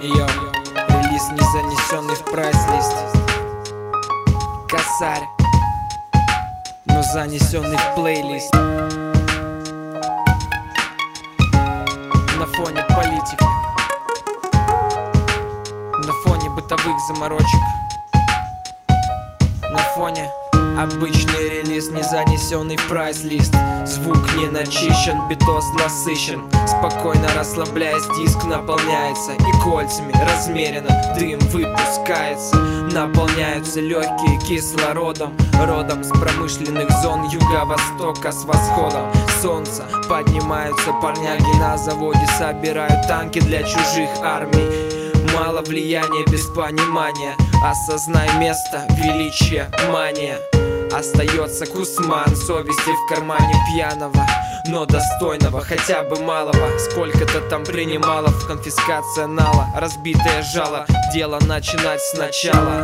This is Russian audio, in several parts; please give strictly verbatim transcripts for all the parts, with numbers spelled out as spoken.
Йо, релиз не занесенный в прайс-лист. Косарь, но занесенный в плейлист. На фоне политики, на фоне бытовых заморочек, на фоне обычный релиз, не занесенный в прайс-лист. Звук не начищен, битос насыщен. Спокойно расслабляясь, диск наполняется, и кольцами размеренно дым выпускается. Наполняются легкие кислородом, родом с промышленных зон юго-востока с восходом солнца. Поднимаются парняги на заводе, собирают танки для чужих армий. Мало влияния без понимания, осознай место, величие, мания. Остается Кусман, совести в кармане пьяного, но достойного, хотя бы малого. Сколько-то там принималов, конфискация нала, разбитое жало, дело начинать сначала.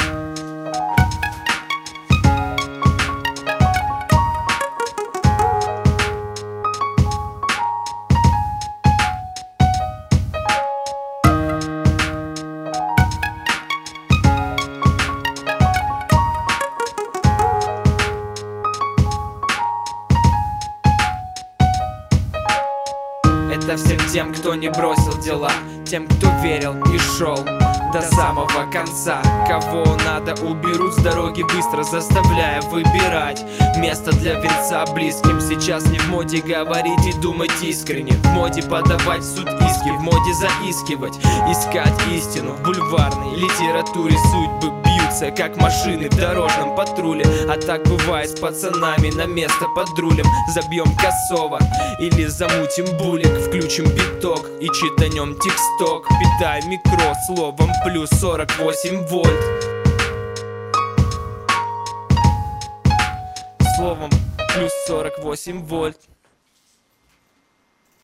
Это всем тем, кто не бросил дела, тем, кто верил и шел до самого конца. Кого надо, уберут с дороги быстро, заставляя выбирать место для венца близким. Сейчас не в моде говорить и думать искренне, в моде подавать в суд иски, в моде заискивать, искать истину. В бульварной литературе судьбы бьются, как машины в дорожном патруле. А так бывает с пацанами, на место под рулем забьем косово или замутим булик, включим биток и читанем тексток. Питай микро словом плюс сорок восемь вольт. Словом плюс сорок восемь вольт.